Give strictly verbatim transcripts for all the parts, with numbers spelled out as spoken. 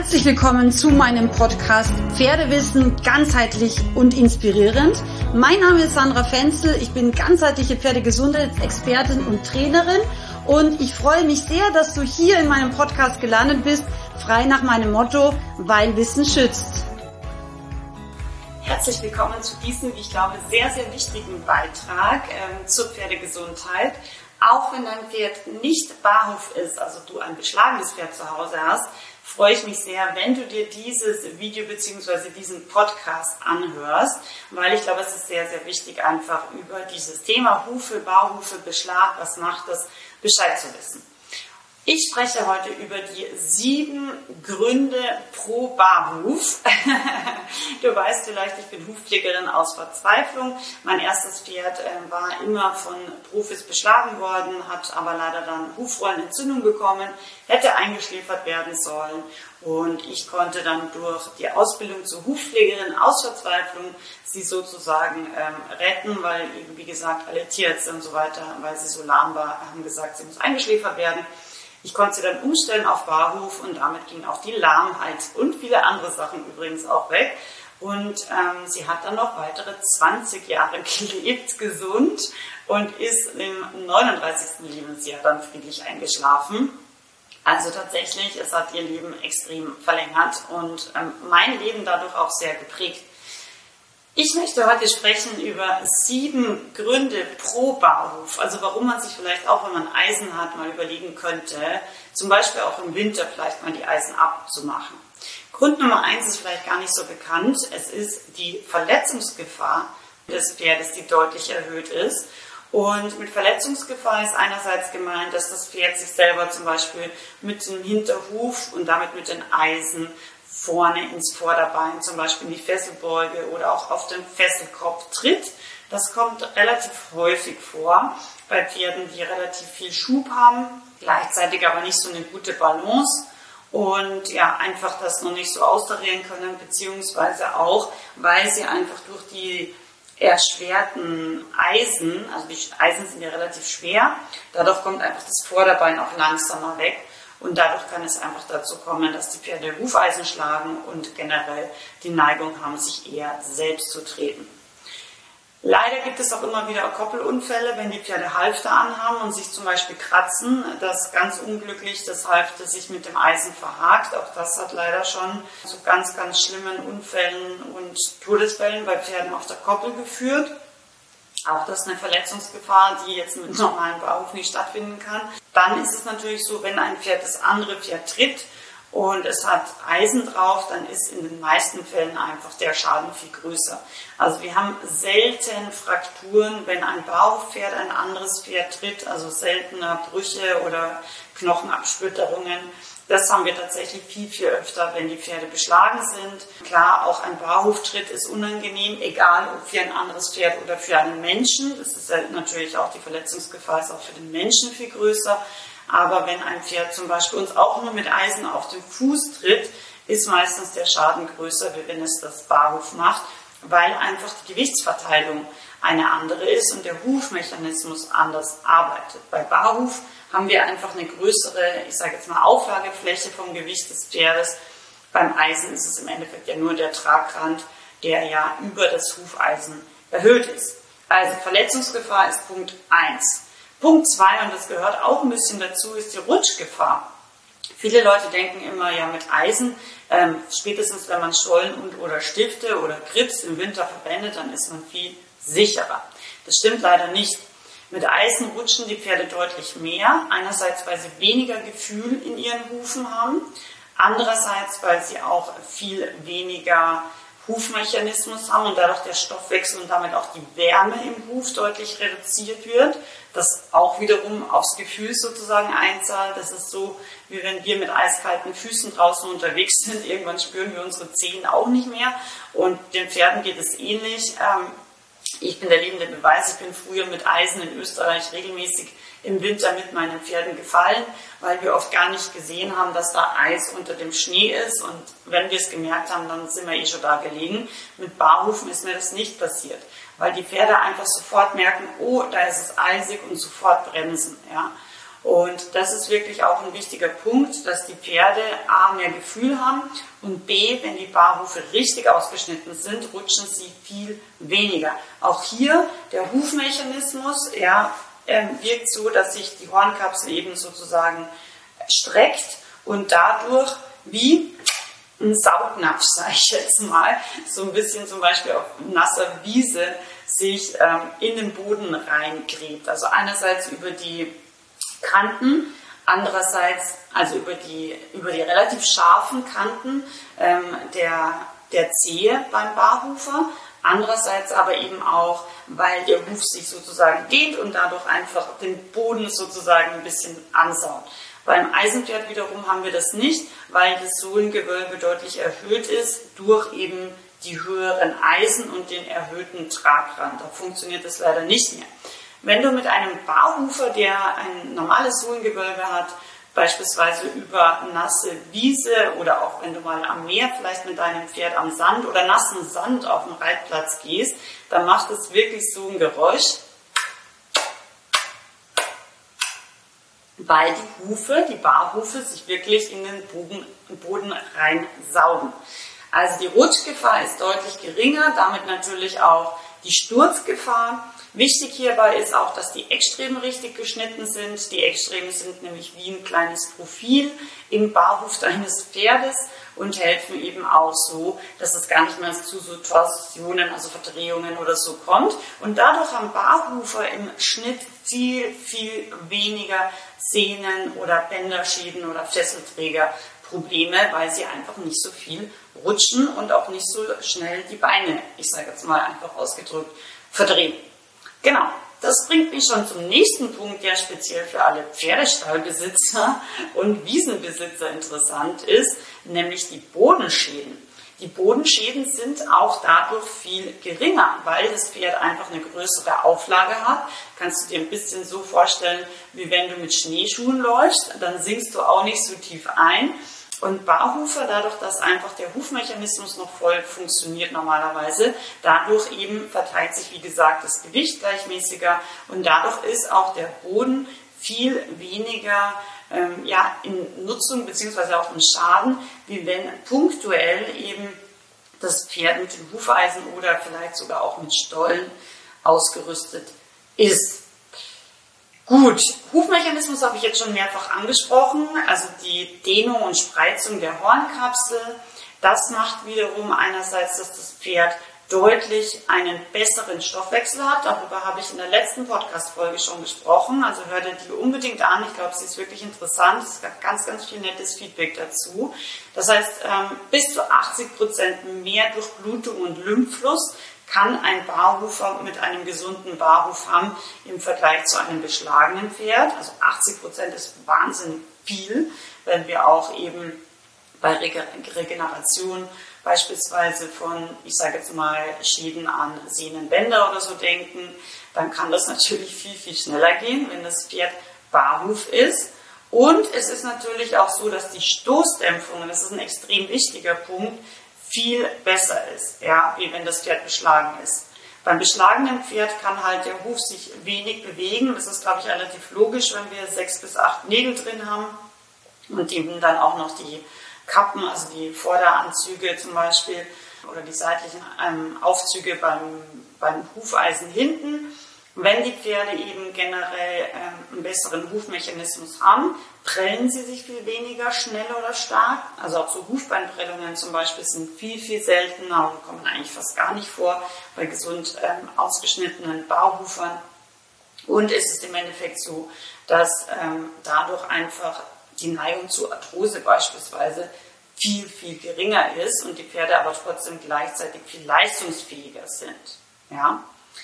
Herzlich willkommen zu meinem Podcast Pferdewissen ganzheitlich und inspirierend. Mein Name ist Sandra Fenzel, ich bin ganzheitliche Pferdegesundheitsexpertin und Trainerin und ich freue mich sehr, dass du hier in meinem Podcast gelandet bist, frei nach meinem Motto, weil Wissen schützt. Herzlich willkommen zu diesem, wie ich glaube, sehr, sehr wichtigen Beitrag ähm, zur Pferdegesundheit. Auch wenn dein Pferd nicht Barhof ist, also du ein beschlagenes Pferd zu Hause hast, freue ich mich sehr, wenn du dir dieses Video bzw. diesen Podcast anhörst, weil ich glaube, es ist sehr, sehr wichtig, einfach über dieses Thema Hufe, Barhufe, Beschlag, was macht das, Bescheid zu wissen. Ich spreche heute über die sieben Gründe pro Barhuf. Du weißt vielleicht, ich bin Hufpflegerin aus Verzweiflung. Mein erstes Pferd äh, war immer von Profis beschlagen worden, hat aber leider dann Hufrollenentzündung bekommen, hätte eingeschläfert werden sollen. Und ich konnte dann durch die Ausbildung zur Hufpflegerin aus Verzweiflung sie sozusagen ähm, retten, weil eben, wie gesagt, alle Tierärzte und so weiter, weil sie so lahm war, haben gesagt, sie muss eingeschläfert werden. Ich konnte sie dann umstellen auf Barhof und damit ging auch die Lahmheit und viele andere Sachen übrigens auch weg. Und ähm, sie hat dann noch weitere zwanzig Jahre gelebt, gesund und ist im neununddreißigsten Lebensjahr dann friedlich eingeschlafen. Also tatsächlich, es hat ihr Leben extrem verlängert und ähm, mein Leben dadurch auch sehr geprägt. Ich möchte heute sprechen über sieben Gründe pro Barhof, also warum man sich vielleicht auch, wenn man Eisen hat, mal überlegen könnte, zum Beispiel auch im Winter vielleicht mal die Eisen abzumachen. Grund Nummer eins ist vielleicht gar nicht so bekannt, es ist die Verletzungsgefahr des Pferdes, die deutlich erhöht ist. Und mit Verletzungsgefahr ist einerseits gemeint, dass das Pferd sich selber zum Beispiel mit dem Hinterhuf und damit mit den Eisen vorne ins Vorderbein, zum Beispiel in die Fesselbeuge oder auch auf den Fesselkopf tritt. Das kommt relativ häufig vor bei Pferden, die relativ viel Schub haben, gleichzeitig aber nicht so eine gute Balance und ja, einfach das noch nicht so austarieren können, beziehungsweise auch, weil sie einfach durch die erschwerten Eisen, also die Eisen sind ja relativ schwer, dadurch kommt einfach das Vorderbein auch langsamer weg. Und dadurch kann es einfach dazu kommen, dass die Pferde Hufeisen schlagen und generell die Neigung haben, sich eher selbst zu treten. Leider gibt es auch immer wieder Koppelunfälle, wenn die Pferde Halfter anhaben und sich zum Beispiel kratzen. Das ist ganz unglücklich, das Halfter sich mit dem Eisen verhakt. Auch das hat leider schon zu ganz, ganz schlimmen Unfällen und Todesfällen bei Pferden auf der Koppel geführt. Auch das ist eine Verletzungsgefahr, die jetzt mit normalen Barhof nicht stattfinden kann. Dann ist es natürlich so, wenn ein Pferd das andere Pferd tritt und es hat Eisen drauf, dann ist in den meisten Fällen einfach der Schaden viel größer. Also wir haben selten Frakturen, wenn ein Barhofpferd ein anderes Pferd tritt, also seltener Brüche oder Knochenabsplitterungen. Das haben wir tatsächlich viel, viel öfter, wenn die Pferde beschlagen sind. Klar, auch ein Barhoftritt ist unangenehm, egal ob für ein anderes Pferd oder für einen Menschen. Das ist ja natürlich auch, die Verletzungsgefahr ist auch für den Menschen viel größer. Aber wenn ein Pferd zum Beispiel uns auch nur mit Eisen auf den Fuß tritt, ist meistens der Schaden größer, wie wenn es das Barhof macht, weil einfach die Gewichtsverteilung eine andere ist und der Hufmechanismus anders arbeitet. Bei Barhof haben wir einfach eine größere, ich sage jetzt mal, Auflagefläche vom Gewicht des Pferdes. Beim Eisen ist es im Endeffekt ja nur der Tragrand, der ja über das Hufeisen erhöht ist. Also Verletzungsgefahr ist Punkt eins. Punkt zwei, und das gehört auch ein bisschen dazu, ist die Rutschgefahr. Viele Leute denken immer, ja mit Eisen, ähm, spätestens wenn man Schollen und oder Stifte oder Grips im Winter verwendet, dann ist man viel sicherer. Das stimmt leider nicht. Mit Eisen rutschen die Pferde deutlich mehr. Einerseits, weil sie weniger Gefühl in ihren Hufen haben. Andererseits, weil sie auch viel weniger Hufmechanismus haben und dadurch der Stoffwechsel und damit auch die Wärme im Huf deutlich reduziert wird. Das auch wiederum aufs Gefühl sozusagen einzahlt. Das ist so, wie wenn wir mit eiskalten Füßen draußen unterwegs sind. Irgendwann spüren wir unsere Zehen auch nicht mehr. Und den Pferden geht es ähnlich. Ich bin der lebende Beweis, ich bin früher mit Eisen in Österreich regelmäßig im Winter mit meinen Pferden gefallen, weil wir oft gar nicht gesehen haben, dass da Eis unter dem Schnee ist. Und wenn wir es gemerkt haben, dann sind wir eh schon da gelegen. Mit Barhufen ist mir das nicht passiert, weil die Pferde einfach sofort merken, oh, da ist es eisig und sofort bremsen. Ja. Und das ist wirklich auch ein wichtiger Punkt, dass die Pferde A, mehr Gefühl haben und B, wenn die Barhufe richtig ausgeschnitten sind, rutschen sie viel weniger. Auch hier der Hufmechanismus ja, wirkt so, dass sich die Hornkapsel eben sozusagen streckt und dadurch wie ein Saugnapf, sage ich jetzt mal, so ein bisschen zum Beispiel auf nasser Wiese sich ähm, in den Boden reingräbt. Also einerseits über die Kanten, andererseits also über die, über die relativ scharfen Kanten ähm, der, der Zehe beim Barhufer, andererseits aber eben auch, weil der Huf sich sozusagen dehnt und dadurch einfach den Boden sozusagen ein bisschen ansaugt. Beim Eisenpferd wiederum haben wir das nicht, weil das Sohlengewölbe deutlich erhöht ist durch eben die höheren Eisen und den erhöhten Tragrand. Da funktioniert das leider nicht mehr. Wenn du mit einem Barhufer, der ein normales Sohlengewölbe hat, beispielsweise über nasse Wiese oder auch wenn du mal am Meer vielleicht mit deinem Pferd am Sand oder nassen Sand auf dem Reitplatz gehst, dann macht es wirklich so ein Geräusch, weil die Hufe, die Barhufe sich wirklich in den Boden, Boden reinsaugen. Also die Rutschgefahr ist deutlich geringer, damit natürlich auch die Sturzgefahr. Wichtig hierbei ist auch, dass die Eckstreben richtig geschnitten sind. Die Eckstreben sind nämlich wie ein kleines Profil im Barhuf deines Pferdes und helfen eben auch so, dass es gar nicht mehr zu so Torsionen, also Verdrehungen oder so kommt. Und dadurch haben Barhufer im Schnitt viel, viel weniger Sehnen- oder Bänderschäden oder Fesselträgerprobleme, weil sie einfach nicht so viel rutschen und auch nicht so schnell die Beine, ich sage jetzt mal einfach ausgedrückt, verdrehen. Genau, das bringt mich schon zum nächsten Punkt, der speziell für alle Pferdestallbesitzer und Wiesenbesitzer interessant ist, nämlich die Bodenschäden. Die Bodenschäden sind auch dadurch viel geringer, weil das Pferd einfach eine größere Auflage hat. Kannst du dir ein bisschen so vorstellen, wie wenn du mit Schneeschuhen läufst, dann sinkst du auch nicht so tief ein. Und Barhufer, dadurch, dass einfach der Hufmechanismus noch voll funktioniert normalerweise, dadurch eben verteilt sich, wie gesagt, das Gewicht gleichmäßiger und dadurch ist auch der Boden viel weniger ähm, ja, in Nutzung bzw. auch in Schaden, wie wenn punktuell eben das Pferd mit den Hufeisen oder vielleicht sogar auch mit Stollen ausgerüstet ist. Gut, Hufmechanismus habe ich jetzt schon mehrfach angesprochen, also die Dehnung und Spreizung der Hornkapsel. Das macht wiederum einerseits, dass das Pferd deutlich einen besseren Stoffwechsel hat. Darüber habe ich in der letzten Podcast-Folge schon gesprochen, also hör dir die unbedingt an. Ich glaube, sie ist wirklich interessant. Es gab ganz, ganz viel nettes Feedback dazu. Das heißt, bis zu achtzig Prozent mehr Durchblutung und Lymphfluss kann ein Barhufer mit einem gesunden Barhuf haben im Vergleich zu einem beschlagenen Pferd. Also achtzig Prozent ist wahnsinnig viel, wenn wir auch eben bei Regeneration beispielsweise von, ich sage jetzt mal, Schäden an Sehnenbänder oder so denken, dann kann das natürlich viel, viel schneller gehen, wenn das Pferd Barhuf ist. Und es ist natürlich auch so, dass die Stoßdämpfung, und das ist ein extrem wichtiger Punkt, viel besser ist, ja, wie wenn das Pferd beschlagen ist. Beim beschlagenen Pferd kann halt der Huf sich wenig bewegen. Das ist, glaube ich, relativ logisch, wenn wir sechs bis acht Nägel drin haben und eben dann auch noch die Kappen, also die Vorderanzüge zum Beispiel oder die seitlichen ähm, Aufzüge beim, beim Hufeisen hinten. Wenn die Pferde eben generell ähm, einen besseren Hufmechanismus haben, prellen sie sich viel weniger schnell oder stark. Also auch so Hufbeinprellungen zum Beispiel sind viel, viel seltener und kommen eigentlich fast gar nicht vor bei gesund ähm, ausgeschnittenen Barhufern. Und es ist im Endeffekt so, dass ähm, dadurch einfach die Neigung zu Arthrose beispielsweise viel, viel geringer ist und die Pferde aber trotzdem gleichzeitig viel leistungsfähiger sind. Ja?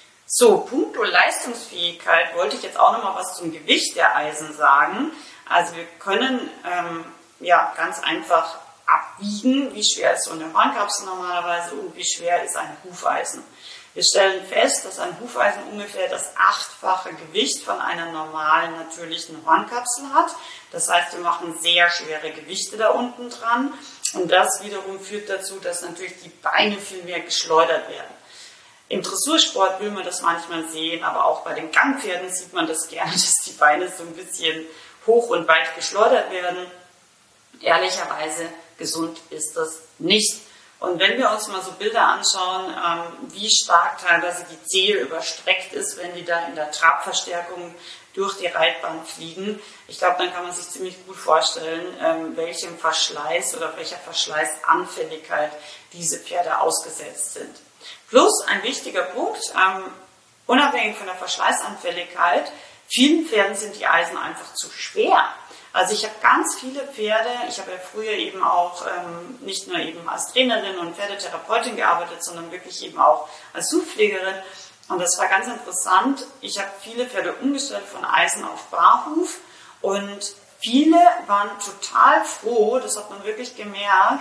So, puncto Leistungsfähigkeit wollte ich jetzt auch noch mal was zum Gewicht der Eisen sagen. Also wir können ähm, ja ganz einfach abwiegen, wie schwer ist so eine Hornkapsel normalerweise und wie schwer ist ein Hufeisen. Wir stellen fest, dass ein Hufeisen ungefähr das achtfache Gewicht von einer normalen, natürlichen Hornkapsel hat. Das heißt, wir machen sehr schwere Gewichte da unten dran und das wiederum führt dazu, dass natürlich die Beine viel mehr geschleudert werden. Im Dressursport will man das manchmal sehen, aber auch bei den Gangpferden sieht man das gerne, dass die Beine so ein bisschen hoch und weit geschleudert werden. Ehrlicherweise gesund ist das nicht. Und wenn wir uns mal so Bilder anschauen, ähm, wie stark teilweise die Zehe überstreckt ist, wenn die da in der Trabverstärkung durch die Reitbahn fliegen, ich glaube, dann kann man sich ziemlich gut vorstellen, ähm, welchem Verschleiß oder welcher Verschleißanfälligkeit diese Pferde ausgesetzt sind. Plus ein wichtiger Punkt, ähm, unabhängig von der Verschleißanfälligkeit, vielen Pferden sind die Eisen einfach zu schwer. Also ich habe ganz viele Pferde, ich habe ja früher eben auch ähm, nicht nur eben als Trainerin und Pferdetherapeutin gearbeitet, sondern wirklich eben auch als Hufpflegerin. Und das war ganz interessant. Ich habe viele Pferde umgestellt von Eisen auf Barhuf und viele waren total froh, das hat man wirklich gemerkt,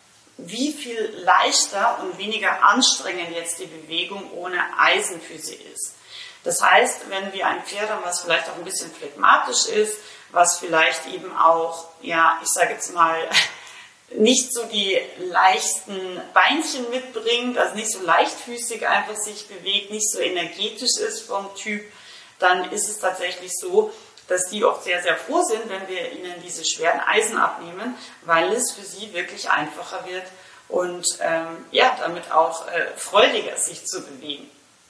wie viel leichter und weniger anstrengend jetzt die Bewegung ohne Eisen für sie ist. Das heißt, wenn wir ein Pferd haben, was vielleicht auch ein bisschen phlegmatisch ist, was vielleicht eben auch, ja, ich sage jetzt mal, nicht so die leichten Beinchen mitbringt, also nicht so leichtfüßig einfach sich bewegt, nicht so energetisch ist vom Typ, dann ist es tatsächlich so, dass die auch sehr, sehr froh sind, wenn wir ihnen diese schweren Eisen abnehmen, weil es für sie wirklich einfacher wird und ähm, ja, damit auch äh, freudiger sich zu bewegen.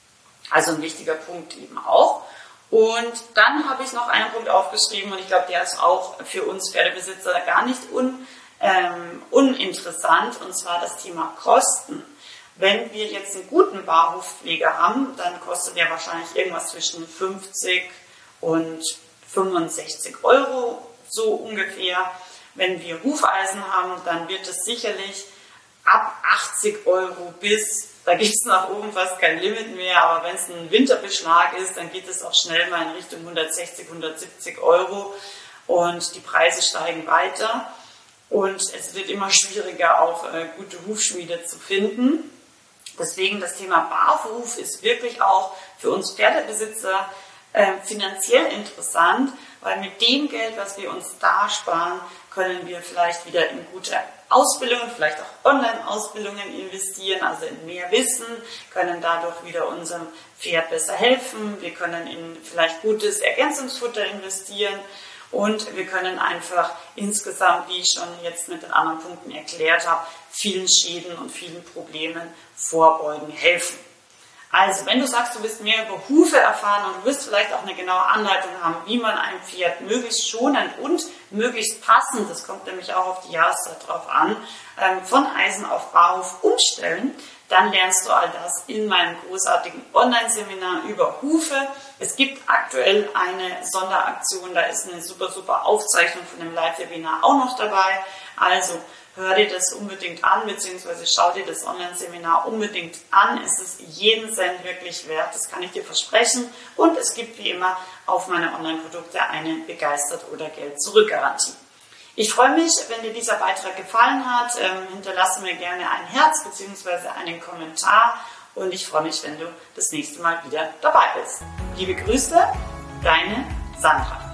Also ein wichtiger Punkt eben auch. Und dann habe ich noch einen Punkt aufgeschrieben und ich glaube, der ist auch für uns Pferdebesitzer gar nicht un, ähm, uninteressant, und zwar das Thema Kosten. Wenn wir jetzt einen guten Barhufpfleger haben, dann kostet der wahrscheinlich irgendwas zwischen fünfzig und fünfundsechzig Euro, so ungefähr. Wenn wir Hufeisen haben, dann wird es sicherlich ab achtzig Euro bis, da gibt es nach oben fast kein Limit mehr, aber wenn es ein Winterbeschlag ist, dann geht es auch schnell mal in Richtung hundertsechzig, hundertsiebzig Euro und die Preise steigen weiter und es wird immer schwieriger, auch äh, gute Hufschmiede zu finden. Deswegen das Thema Barhuf ist wirklich auch für uns Pferdebesitzer äh, finanziell interessant, weil mit dem Geld, was wir uns da sparen, können wir vielleicht wieder in gute Ausbildungen, vielleicht auch Online-Ausbildungen investieren, also in mehr Wissen, können dadurch wieder unserem Pferd besser helfen, wir können in vielleicht gutes Ergänzungsfutter investieren und wir können einfach insgesamt, wie ich schon jetzt mit den anderen Punkten erklärt habe, vielen Schäden und vielen Problemen vorbeugen helfen. Also, wenn du sagst, du willst mehr über Hufe erfahren und du willst vielleicht auch eine genaue Anleitung haben, wie man ein Pferd möglichst schonend und möglichst passend, das kommt nämlich auch auf die Jahreszeit drauf an, von Eisen auf Barhuf umstellen, dann lernst du all das in meinem großartigen Online-Seminar über Hufe. Es gibt aktuell eine Sonderaktion, da ist eine super, super Aufzeichnung von dem Live-Webinar auch noch dabei. Also, hör dir das unbedingt an, beziehungsweise schau dir das Online-Seminar unbedingt an. Es ist jeden Cent wirklich wert, das kann ich dir versprechen. Und es gibt wie immer auf meine Online-Produkte eine Begeistert- oder Geld-Zurück-Garantie. Ich freue mich, wenn dir dieser Beitrag gefallen hat. Ähm, hinterlasse mir gerne ein Herz beziehungsweise einen Kommentar. Und ich freue mich, wenn du das nächste Mal wieder dabei bist. Liebe Grüße, deine Sandra.